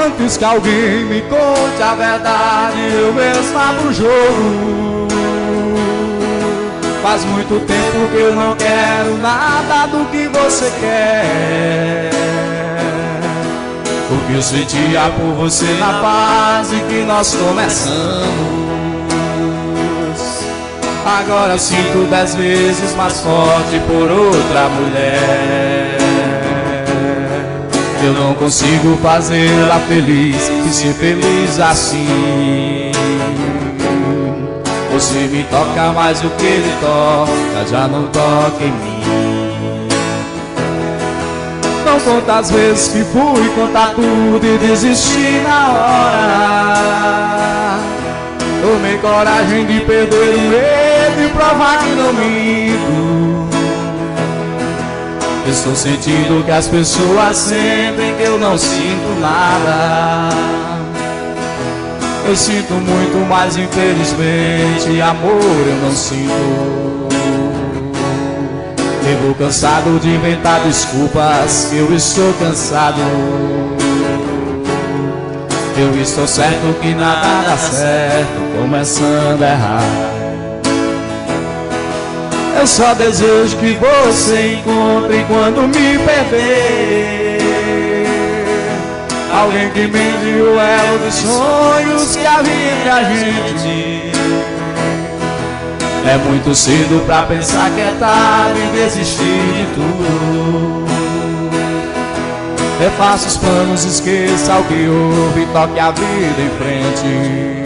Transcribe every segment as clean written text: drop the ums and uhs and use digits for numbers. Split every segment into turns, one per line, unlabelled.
Antes que alguém me conte a verdade, eu mesmo abro o jogo. Faz muito tempo que eu não quero nada do que você quer. O que eu sentia por você na fase que nós começamos, agora sinto 10 vezes mais forte por outra mulher. Eu não consigo fazê-la feliz e ser feliz assim. Você me toca mais do que ele toca, já não toca em mim. Não conta as vezes que fui contar tudo e desisti na hora. Tomei coragem de perder o medo e provar que não minto. Estou sentindo que as pessoas sentem que eu não sinto nada. Eu sinto muito, mas infelizmente amor eu não sinto. Vivo cansado de inventar desculpas, eu estou cansado. Eu estou certo que nada dá certo, começando a errar. Eu só desejo que você encontre quando me perder alguém que mende o elo de sonhos que havia entre a gente. É muito cedo pra pensar que é tarde e desistir de tudo. Refaça os planos, esqueça o que houve, toque a vida em frente.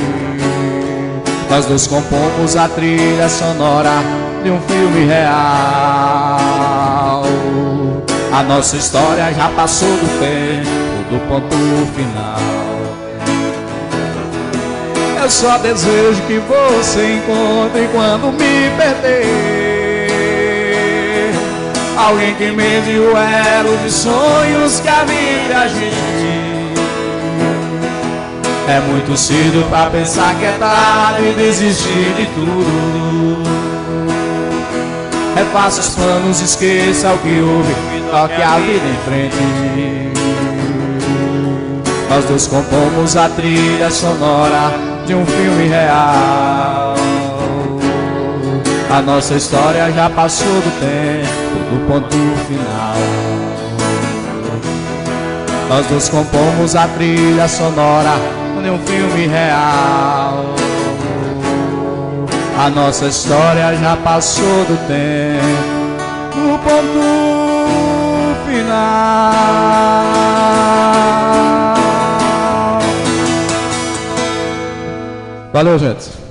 Nós dois compomos a trilha sonora de um filme real. A nossa história já passou do tempo, do ponto final. Eu só desejo que você encontre quando me perder alguém que mede o elo de sonhos que havia entre a gente. É muito cedo pra pensar que é tarde e desistir de tudo. Refaça os planos, esqueça o que houve, toque a vida em frente. Nós dois compomos a trilha sonora de um filme real. A nossa história já passou do tempo, do ponto final. Nós dois compomos a trilha sonora de um filme real. A nossa história já passou do tempo, do ponto final. Valeu, gente.